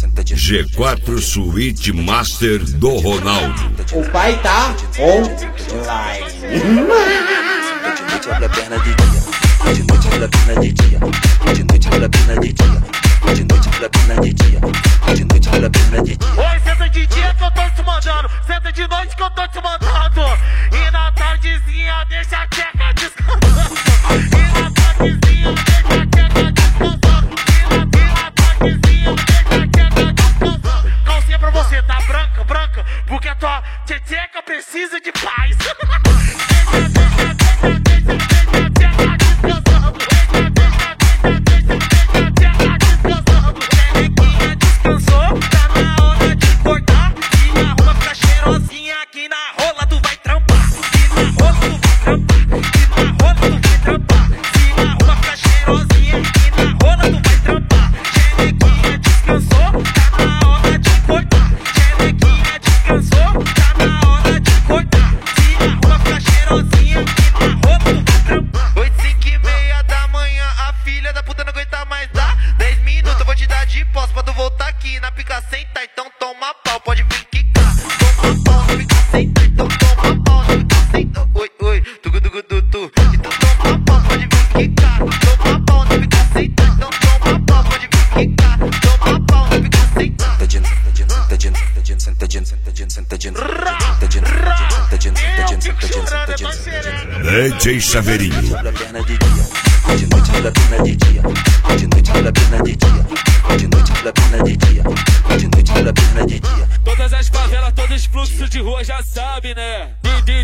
G4 Suite Master do Ronaldo. O pai tá online. Abre a perna de dia, de noite abre a perna de dia, de noite abre a perna de dia, de noite abre a perna de dia, de noite abre a perna de dia. Oi, senta de dia que eu tô te mandando, senta de noite que eu tô te mandando. E na tardezinha deixa a tcheca descansando. E na tardezinha deixa a tcheca descansando. E na tardezinha deixa a tcheca descansando. Calcinha pra você, tá branca, branca, porque a tua tcheca precisa de paz. DJ Chaveirinho. De noite abre a perna de dia, de noite abre a perna de dia, de noite abre a perna de dia, de noite abre a perna de dia. Todas as favelas, todos os fluxos de rua já sabe, né?